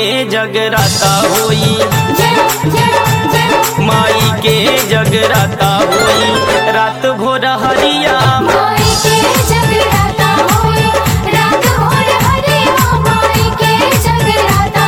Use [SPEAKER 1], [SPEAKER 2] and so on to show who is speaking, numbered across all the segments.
[SPEAKER 1] जगराता होई, माई के जगराता होई, रात भोर हरिया
[SPEAKER 2] माई के जगराता होई, रात भोर हरिया माई के जगराता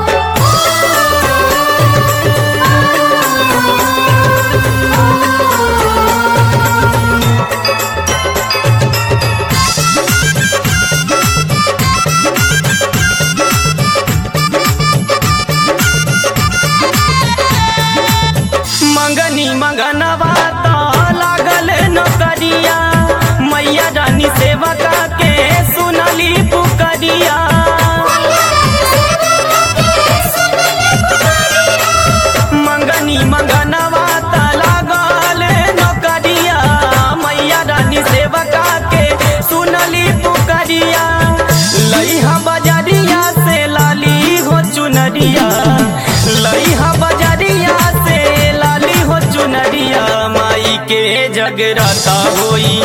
[SPEAKER 1] मंगनी मंगनवा तो लागल नौकरिया, मैया रानी सेवका के सुनली पुकरिया। मंगनी मंगनवा तो लागल नौकरिया, मैया रानी सेवका के सुनली पुकरिया। लइहा बजरिया से लाली हो चुनरिया, लइहा बजरिया से लाली हो चुनरिया, माई के जगराता होई,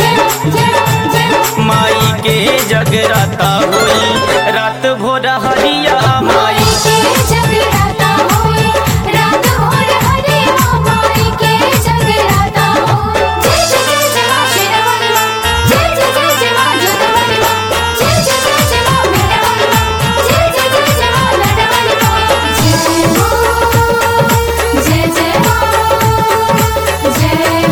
[SPEAKER 1] माई के जगराता होई, रात भोर हरिया माई
[SPEAKER 2] के जगराता होई, रात भोर हरिया माई के जगराता होई। जय जय जय मां शेरावाली मां, जय जय जय मां जोतवाली मां, जय जय जय मां मेहरावाली मां, जय जय जय मां लडवाली मां। जय मां, जय जय मां, जय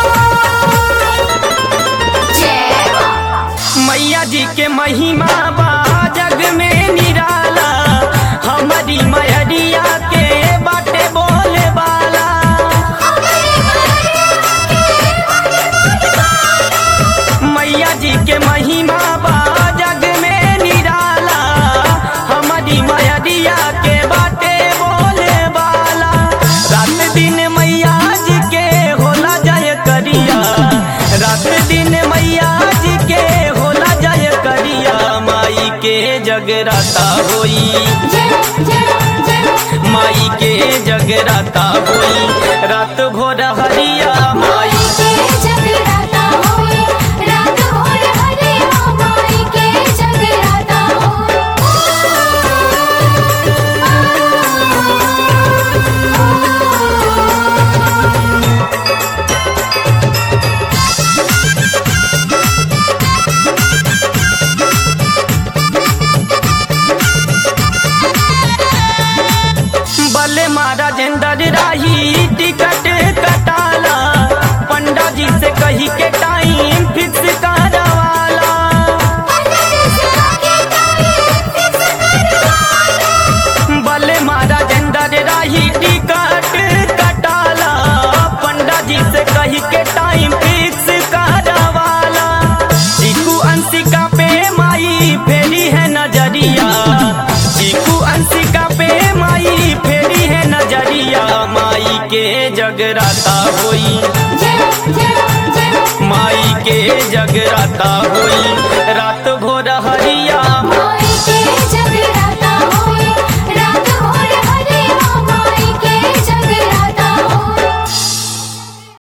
[SPEAKER 2] मां, जय मां।
[SPEAKER 1] मैया जी के महिमा बा जग में निराला, हमारी मैरिया के बाटे बोले वाला। मैया जी के महिमा बा जग में निराला, हमारी मैरिया के बाटे बोले वाला। रात दिन मैया जी के होला जय करिया, रात दिन मैया जी के होला जय करिया, माई के जगराता होई, माई के जगराता होई, रात भोर हरिया माई
[SPEAKER 2] के जगराता होई, रात भोर हरिया माई के जगराता
[SPEAKER 1] बले महाराजेंद्र राही टिकट कटाला, पंडा जी से कही के टाइम फिक्स करवाला। बले महाराजेंद्र राही टिकट कटाला, पंडा जी से कही के टाइम फिक्स करवाला। चीकू अंशिका पे माई फेरी है नजरिया, चीकू अंशिका पे माई फेरी है नजरिया, माई के जगराता होई, माई के जगराता होई।